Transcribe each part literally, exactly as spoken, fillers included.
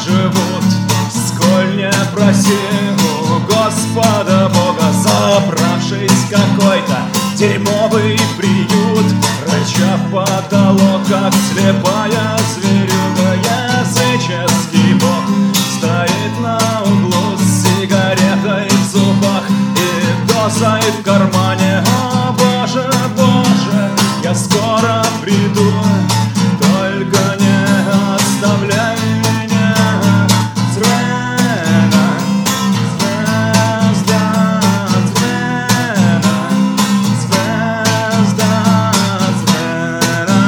живут. Сколь не проси у Господа Бога, забравшись в какой-то дерьмовый приют, рыча в потолок, как слепая зверюга, языческий бог стоит на углу с сигаретой в зубах и дозой в кармане. О, Боже, Боже, я скоро приду, только не оставляй меня. Звена, звезда, звена, звезда, звена,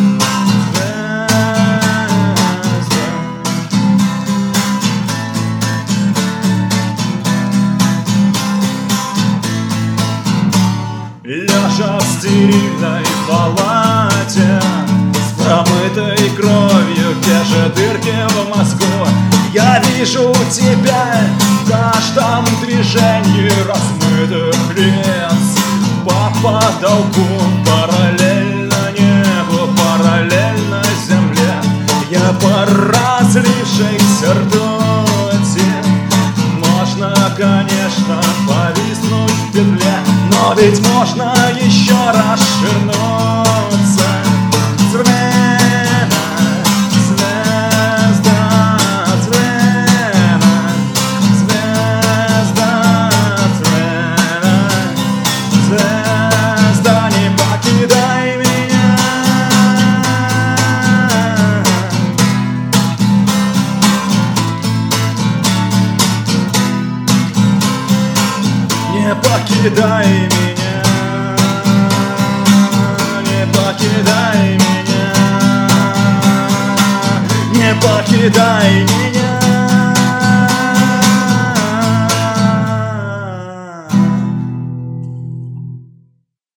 звезда. Лежа в стерильной палате с промытой кровью, те же дырки в мозгу, я вижу тебя в каждом движении размытых лиц. По потолку, параллельно небу, параллельно земле, я по разлившейся ртути. Можно, конечно, повиснуть в петле, но ведь можно еще расширнуться. Звена, звезда, звена, звезда, звена, звезда, не покидай меня. Не покидай меня, не покидай меня, не покидай меня.